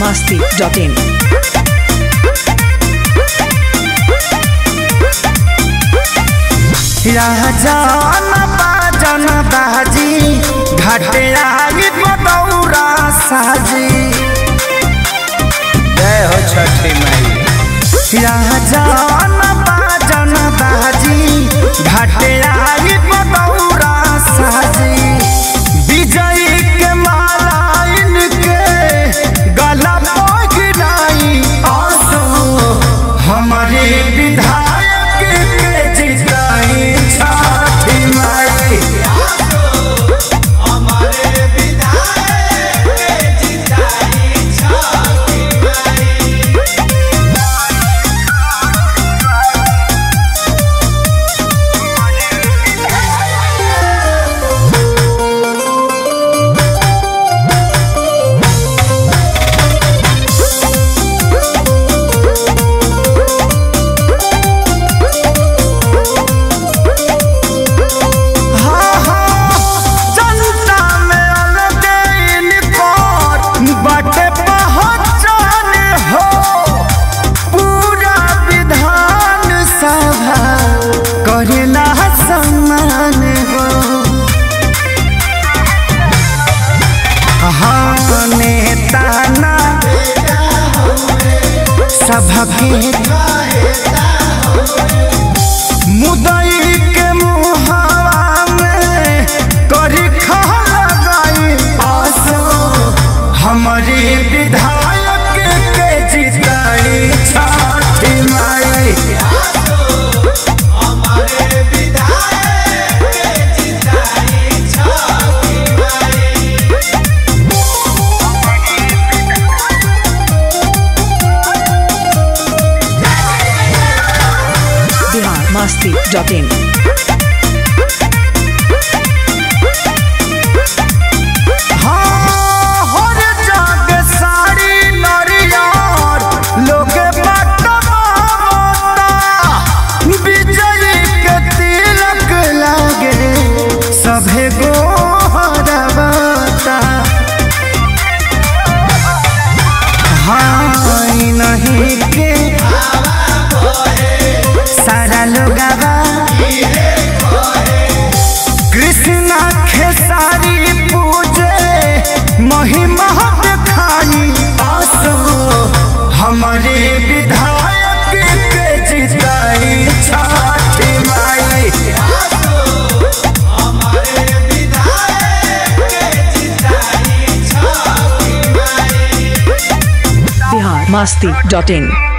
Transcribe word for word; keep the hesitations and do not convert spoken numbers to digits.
masti dot in. Rajan बाजन बाजी घाटे आई बदौरा साजी जय हो छठी माई। राजन बाजन बाजी घाटे आई बदौरा साजी विजयी के माला इनके गला पगड़ाई आंसू हमारे विधायक के जिताई छठी माई। हमारे विधायक के जिताई छठी माई। करेला सम्मान हो हाँ नेता ना सबके मुदई के मुहावा में करी खा लगाई आसो हमारे विधायक के जिताई छठी माई। masti dot in. सभे गो हरबता हाँ नहीं के सारा लोगवा कृष्णा खेसारी पूजे महिमा दिखाई आसो हमारे विधायक के जिताई छठी माई। masti dot in.